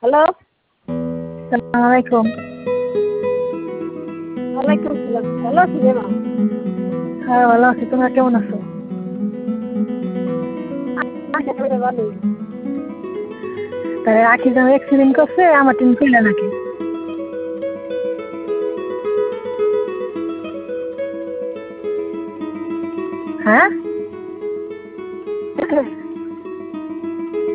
Hello. সালাম আলাইকুম। ওয়ালাইকুম সালাম। ভালো আছি রে মা। হ্যাঁ ভালো আছি, তোমরা কেমন আছো? ভালোই। তাই আখি যেন অ্যাক্সিডেন্ট করছে, আমার টিম ছিল নাকি? হ্যাঁ